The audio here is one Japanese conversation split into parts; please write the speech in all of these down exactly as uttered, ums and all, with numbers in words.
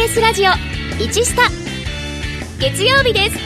ースラジオいちスタ、月曜日です。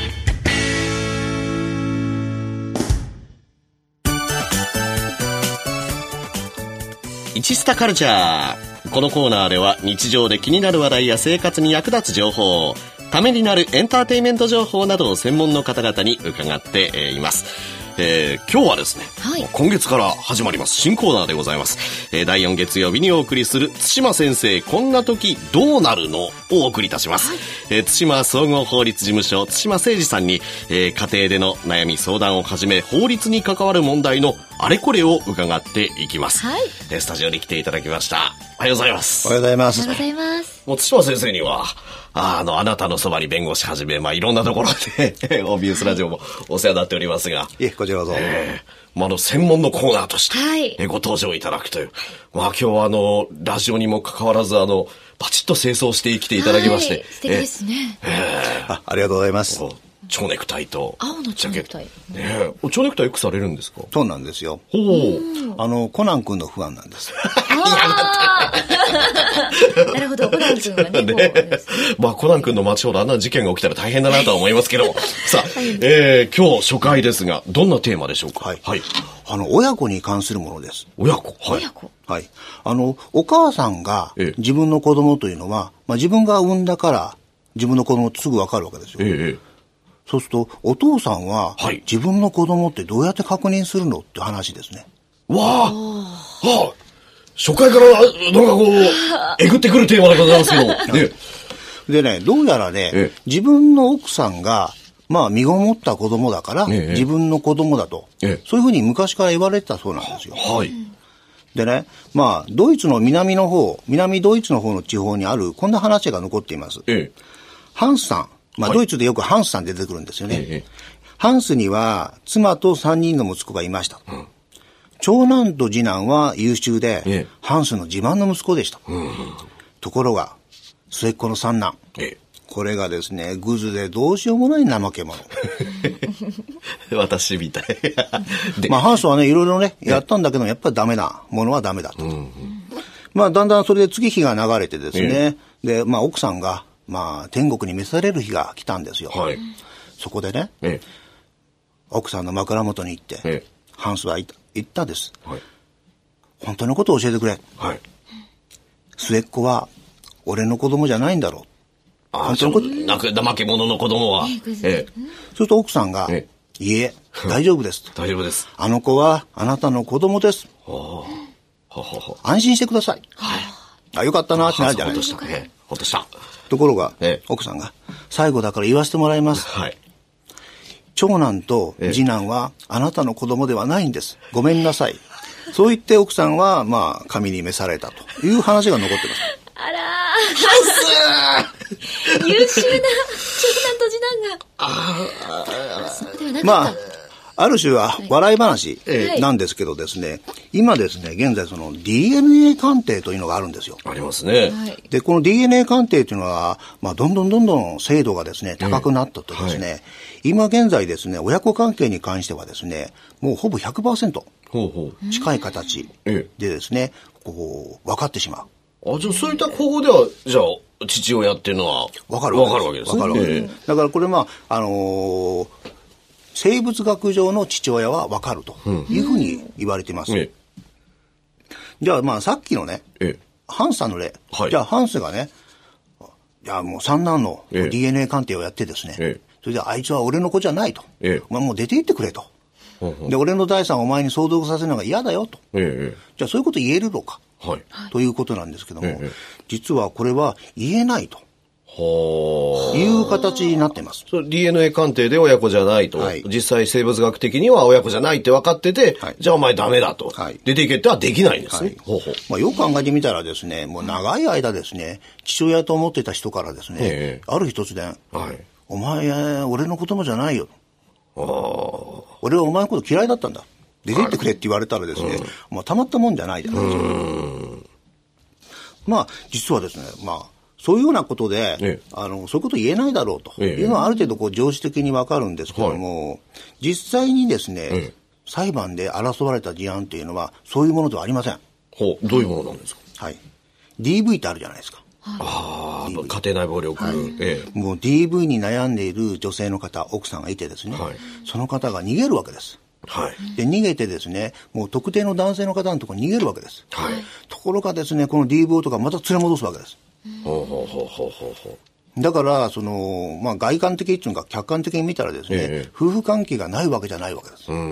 いちスタカルチャー。このコーナーでは日常で気になる話題や生活に役立つ情報、ためになるエンターテインメント情報などを専門の方々に伺っています。えー、今日はですね、はい、今月から始まります新コーナーでございます。えー、だいよん月曜日にお送りする対馬先生こんな時どうなるのをお送りいたします。はい、えー、対馬総合法律事務所対馬誠二さんに、えー、家庭での悩み相談をはじめ法律に関わる問題のあれこれを伺っていきます。はい、えー、スタジオに来ていただきました。おはようございます。 おはようございます。 おはようございます。 もう対馬先生にはあ, あのあなたのそばに弁護士はじめ、まあ、いろんなところでオービーエスラジオもお世話になっておりますが、 いえこちらこそ、 えーまあ、あの専門のコーナーとして、はい、えご登場いただくという、まあ、今日はあのラジオにもかかわらずあのバチッと清掃してきていただきまして、はい、 素敵ですね。 えー、あ, ありがとうございます。 蝶ネクタイと青の蝶ネクタイ、 ね、蝶ネクタイよくされるんですか？ そうなんですよ。 ほう、 あのコナン君のファンなんです。 あなるほど、コナン君は ね, ね, ねまあコナン君の街ほどあんな事件が起きたら大変だなとは思いますけどさあ、はい、えー、今日初回ですがどんなテーマでしょうか？ はい、はい、あの親子に関するものです。 親子、 はい、親子、 はい、あのお母さんが自分の子供というのは、まあ、自分が産んだから自分の子供ってすぐ分かるわけですよ。 ええ、 そうするとお父さんは、はい、自分の子供ってどうやって確認するのって話ですね。 わあ、はあ、初回からなんかこうえぐってくるテーマでございますけど、ね、 でね、どうやらね、ええ、自分の奥さんがまあ身ごもった子供だから、ええ、自分の子供だと、ええ、そういうふうに昔から言われてたそうなんですよ。 はい。 でね、まあドイツの南の方、南ドイツの方の地方にあるこんな話が残っています。ええ、ハンスさん、まあ、はい、ドイツでよくハンスさん出てくるんですよね。ええ、ハンスには妻とさんにんの息子がいました。うん、長男と次男は優秀で、ええ、ハンスの自慢の息子でした。うん、ところが末っ子の三男、ええ、これがですねグズでどうしようもない怠け者私みたいまあハンスはねいろいろねやったんだけどやっぱりダメなものはダメだと、うんうん、まあだんだんそれで月日が流れてですね、ええ、でまあ奥さんがまあ天国に召される日が来たんですよ。はい、そこでね、ええ、奥さんの枕元に行って、ええ、ハンスは言ったです、はい、本当のことを教えてくれ、はい、末っ子は俺の子供じゃないんだろう。 あ本当のことなく怠け者の子供は、ええ、そうすると奥さんが、ええ、いいえ大丈夫です大丈夫です、 あの子はあなたの子供です、はあはは安心してください、はい、あよかったなってなるじゃないですか。 ほっとした、ええ、ほっとした。 ところが、ええ、奥さんが最後だから言わせてもらいます、はい、長男と次男はあなたの子供ではないんです、ごめんなさいそう言って奥さんはまあ神に召されたという話が残ってます。 あらー優秀な長男と次男があそうではなかった。 まあある種は笑い話なんですけどですね、はい、今ですね現在その ディーエヌエー 鑑定というのがあるんですよ。 ありますね。 でこの ディーエヌエー 鑑定というのは、まあ、どんどんどんどん精度がですね高くなったとですね、はい、今現在ですね親子関係に関してはですねもうほぼ ひゃくパーセント 近い形でですねこう分かってしまう。 あ、じゃあそういった方法ではじゃあ父親っていうのは分かるわかるわけですね。 分かるわけです、えー、だからこれまああのー、生物学上の父親は分かるというふうに言われています、うん、えー、じゃあまあさっきのね、えー、ハンスさんの例、はい、じゃあハンスがねじゃあもう三男の ディーエヌエー 鑑定をやってですね、えー、それであいつは俺の子じゃないと、えー、お前もう出て行ってくれと、うん、で俺の財産をお前に相続させるのが嫌だよと、えー、じゃあそういうこと言えるのか、はい、ということなんですけども、ええ、実はこれは言えないという形になっています。 それ ディーエヌエー 鑑定で親子じゃないと、はい、実際生物学的には親子じゃないって分かってて、はい、じゃあお前ダメだと、はい、出ていけってはできないんですね、はい、ほうほう、 まあ、よく考えてみたらですねもう長い間ですね父親と思ってた人からですね、ええ、ある日突然、はい、お前俺の子供じゃないよ、あ俺はお前のこと嫌いだったんだ出て行ってくれって言われたらですね、うん、まあ、たまったもんじゃないじゃないですか。うんまあ実はですねまあそういうようなことで、ええ、あのそういうこと言えないだろうというのはある程度こう常識的にわかるんですけども、はい、実際にですね、ええ、裁判で争われた事案というのはそういうものではありません。 ほうどういうものなんですか。 はい、ディーブイ ってあるじゃないですか。 はい、ああ、家庭内暴力、はいええ、もう ディーブイ に悩んでいる女性の方、奥さんがいてですね、はい、その方が逃げるわけです。はい、で逃げてですね、もう特定の男性の方のところに逃げるわけです。はい、ところがですね、この ディーブイ とかまた連れ戻すわけです。ほうほうほうほうほうほう。だからその、まあ、外観的というか客観的に見たらですね、ええ、夫婦関係がないわけじゃないわけです。うん、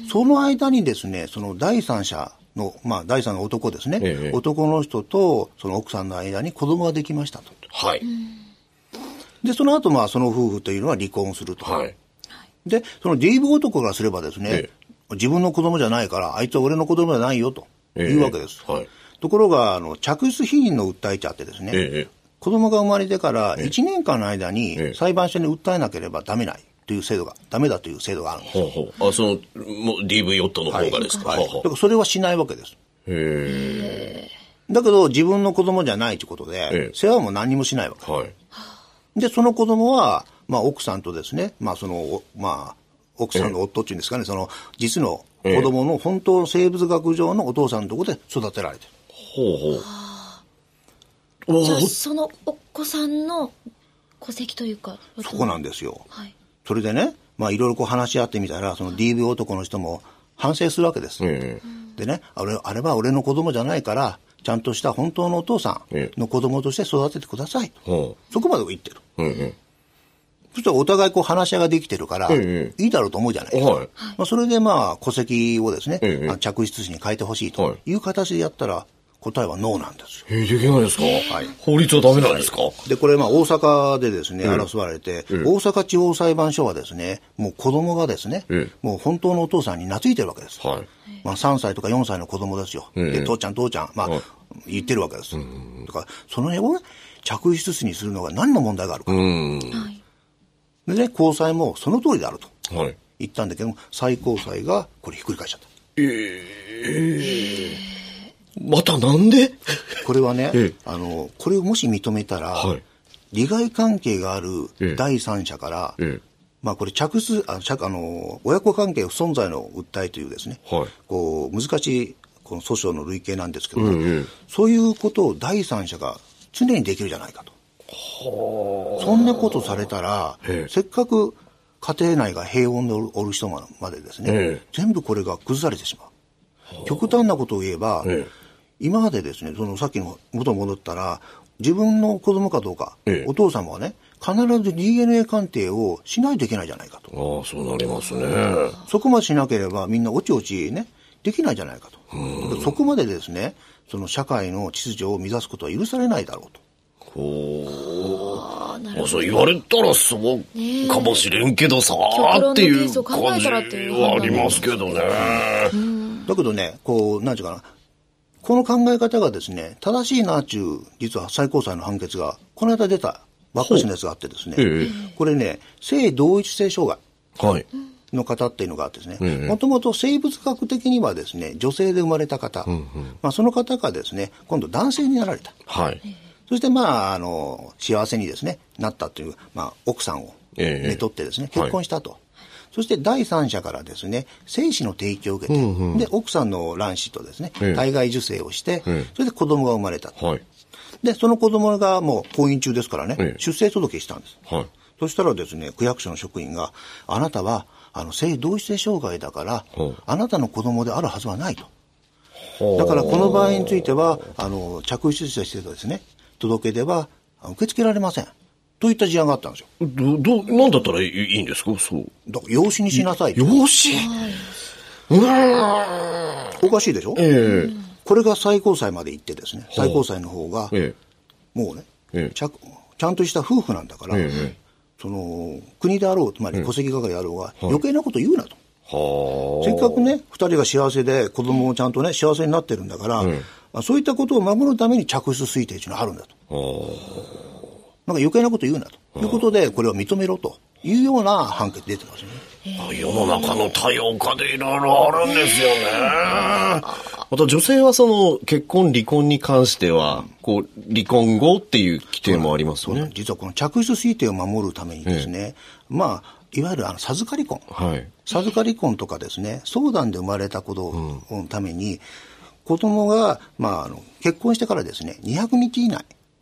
その間にですね、その第三者の、まあ、第三の男ですね、ええ、男の人とその奥さんの間に子供ができましたと。はい。で、その後、まあ、その夫婦というのは離婚すると。はい。で、その ディーブイ 男からすればですね、ええ、自分の子供じゃないから、あいつは俺の子供じゃないよというわけです。ええ、はい。ところが、あの、嫡出否認の訴えちゃってですね、ええ、子供が生まれてからいちねんかんの間に裁判所に訴えなければダメないという制度が、ダメだという制度があるんです。ほうほう。 あ、その、もう ディーブイ 夫の方がですか。はい。はい、 だからそれはしないわけです。へー。だけど自分の子供じゃないということで、世話も何にもしないわけです。はい。で、その子供は、まあ奥さんとですね、まあその、まあ、奥さんの夫っていうんですかね、その、実の子供の本当の生物学上のお父さんのところで育てられてる。ほうほう。じゃあそのお子さんの戸籍というか。 そこなんですよ。はい。それでね、まあいろいろこう話し合ってみたら、その ディーブイ 男の人も反省するわけです。えー、でね、あれ、あれは俺の子供じゃないから、ちゃんとした本当のお父さんの子供として育ててください。えー、そこまで言ってる。えー、そしたらお互いこう話し合いができてるから、えー、いいだろうと思うじゃないですか。はい、まあそれでまあ戸籍をですね、えー、嫡出子に変えてほしいという形でやったら、答えはノーなんですよ。 えー、できないですか、はい、法律はダメなんですか。 で、これまあ大阪でですね、争われて、えー、大阪地方裁判所はですね、もう子供がですね、えー、もう本当のお父さんに懐いてるわけです。はい、まあさんさいとかよんさいの子供ですよ。えー、で、父ちゃん父ちゃん、まあ、はい、言ってるわけです。だから、その辺をね、嫡出子にするのが何の問題があるか。うんでね、高裁もその通りであると言ったんだけども、最高裁がこれひっくり返しちゃった。えー、 えーまたなんでこれはね、ええ、あの、これをもし認めたら、はい、利害関係がある第三者から、ええ、まあこれ着出、あの、あの親子関係不存在の訴えというですね、はい、こう、難しいこの訴訟の類型なんですけども、うんうん、そういうことを第三者が常にできるじゃないかと。そんなことされたら、ええ、せっかく家庭内が平穏でおる人までですね、ええ、全部これが崩されてしまう。極端なことを言えば、ええ、今までですね、そのさっきの元に戻ったら、自分の子供かどうか、ええ、お父様はね、必ず ディーエヌエー 鑑定をしないといけないじゃないかと。 ああ、そうなりますね。 そこまでしなければみんなおちおちね、できないじゃないかと。そこまでですね、その社会の秩序を乱すことは許されないだろうと。 ほう。あ、そう言われたらそうかもしれんけどさ、ーっていう感じはありますけどね。 だけどね、こう、なんていうかな、この考え方がですね、正しいなっていう、実は最高裁の判決が、この間出た、ばっかしのやつがあってですね、ええ、これね、性同一性障害の方っていうのがあってですね、もともと生物学的にはですね、女性で生まれた方、うんうん、まあ、その方がですね、今度男性になられた。はい、そして、まあ、あの、幸せにですね、なったという、まあ、奥さんをめとってですね、ええ、結婚したと。はい、そして第三者からですね、精子の提供を受けて、うんうん、で、奥さんの卵子とですね、ええ、体外受精をして、ええ、それで子供が生まれたと。はい、で、その子供がもう婚姻中ですからね、ええ、出生届したんです。はい、そしたらですね、区役所の職員が、あなたは、あの、性同一性障害だから、あなたの子供であるはずはないと。だからこの場合については、あの、嫡出者制度ですね、届け出は受け付けられません。といった事案があったんですよ。 ど、ど、なんだったらいいんですかそう。 だから養子にしなさい。 養子、うわおかしいでしょ、えー、これが最高裁まで行ってですね、最高裁の方が、えー、もうね、えーちゃ、ちゃんとした夫婦なんだから、えー、その、国であろう、つまり戸籍係であろうが、余計なこと言うなと。はせっかくね、二人が幸せで子供もちゃんとね、幸せになってるんだから、うん、まあ、そういったことを守るために嫡出推定というのがあるんだと。なんか余計なこと言うなということで、これを認めろというような判決出てますね。 世の中の多様化でいろいろあるんですよね。また女性はその結婚離婚に関しては、こう離婚後っていう規定もありますよね。 実はこの嫡出推定を守るためにですね、ええ、まあいわゆるあの授かり婚、はい、授かり婚とかですね、相談で生まれた子供のために、うん、子供がまああの結婚してからですね、にひゃくにち以内。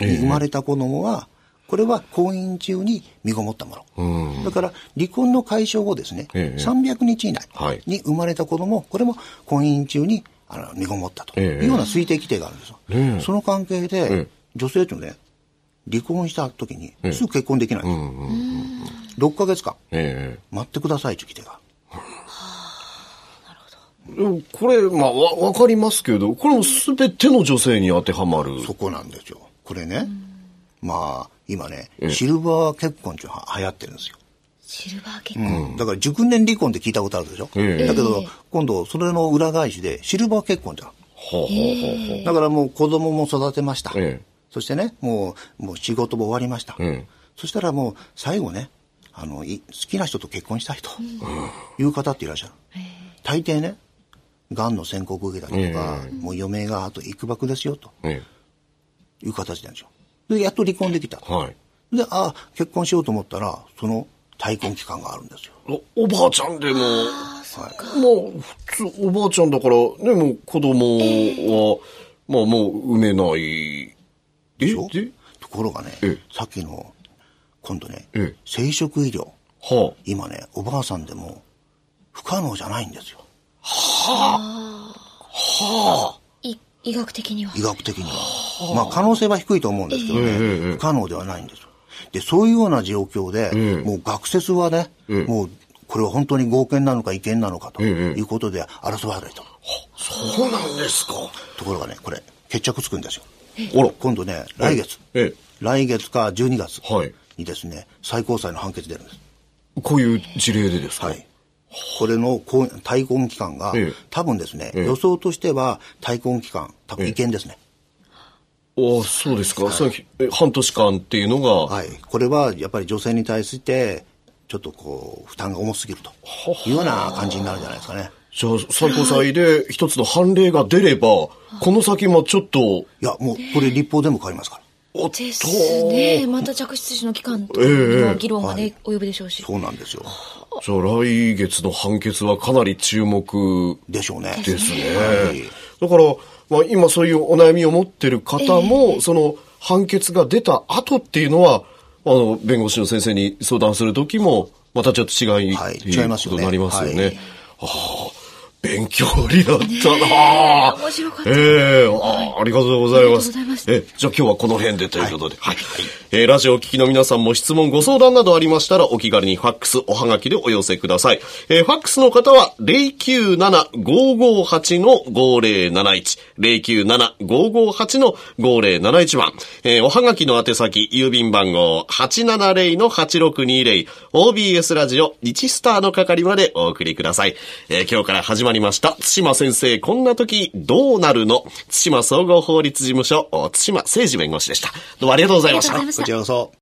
に生まれた子供は、これは婚姻中に身ごもったもの。うん、だから、離婚の解消後ですね、ええ、さんびゃくにち以内に生まれた子供、これも婚姻中にあの身ごもったというような推定規定があるんですよ。ええ、その関係で、ええ、女性とね、離婚した時にすぐ結婚できないんですよ。うんうん、ろっかげつかん、ええ、待ってくださいという規定が。 これ、まあ、わ、わかりますけど、これもすべての女性に当てはまる。 そこなんですよ。これね、うん、まあ、今ね、シルバー結婚っていうのが流行ってるんですよ。 シルバー結婚、 うん、だから熟年離婚って聞いたことあるでしょ。えー、だけど、今度、それの裏返しでシルバー結婚じゃん。ほうほうほう。だからもう子供も育てました。えー、そしてね、もう、もう仕事も終わりました。えー、そしたらもう、最後ね、あの、い好きな人と結婚したいという方っていらっしゃる。えー、大抵ね、がんの宣告受けたりとか、えー、もう余命があといくばくですよと、えー、いう形なんですよ。で、やっと離婚できた。はい。で、ああ、結婚しようと思ったら、その退婚期間があるんですよ。 お、おばあちゃんでも、はい、まあ、普通、おばあちゃんだから、でも子供は、えー、まあもう産めない。 でしょ？でところがね、さっきの、今度ね、生殖医療。はあ、今ね、おばあさんでも不可能じゃないんですよ。 はあ。はあ。い医学的には。 医学的には。はあ、まあ可能性は低いと思うんですけどね、えー、不可能ではないんですよ。で、そういうような状況で、えー、もう学説はね、えー、もうこれは本当に合憲なのか違憲なのかということで争われた。 そうなんですか。 ところがね、これ決着つくんですよ。今度ね、来月、えー、来月かじゅうにがつにですね、最高裁の判決出るんです。 こういう事例でですか。はい。 これの退婚期間が、ええ、多分ですね、ええ、予想としては退婚期間、多分違憲ですね。 ええ、ああ、そうですか。はい、半年間っていうのが。 はい。これはやっぱり女性に対して、ちょっとこう、負担が重すぎるというような感じになるんじゃないですかね。 じゃあ、最高裁で一つの判例が出れば、この先もちょっと。いや、もう、これ立法でも変わりますから。 おっとですね。また着出の期間との議論がね、ええ、及ぶでしょうし。 そうなんですよ。 じゃあ来月の判決はかなり注目でしょうね。 ですね。はい、だから、まあ、今そういうお悩みを持ってる方も、えー、その判決が出た後っていうのは、あの、弁護士の先生に相談するときも、またちょっと違い、はい、違いますよね。ことになりますよね。はい、はあ、勉強になったなぁ。 面白かった。 ええー、あ, ありがとうございます。ありがとうございます。え、じゃあ今日はこの辺でということで。はい。はい、えー、ラジオを聞きの皆さんも質問、ご相談などありましたら、お気軽にファックス、おはがきでお寄せください。えー、ファックスの方は、ゼロきゅうなな ごーごーはち のごーぜろなないち、ゼロきゅうなな ごーごーはち のごーぜろなないち番。えー、おはがきの宛先、郵便番号 はちななゼロのはちろくにゼロ、オービーエス ラジオ、いちスターの係までお送りください。えー、今日から始まりました、津島先生、こんな時どうなるの？津島総合法律事務所、津島誠二弁護士でした。どうもありがとうございました。 こちらこそ。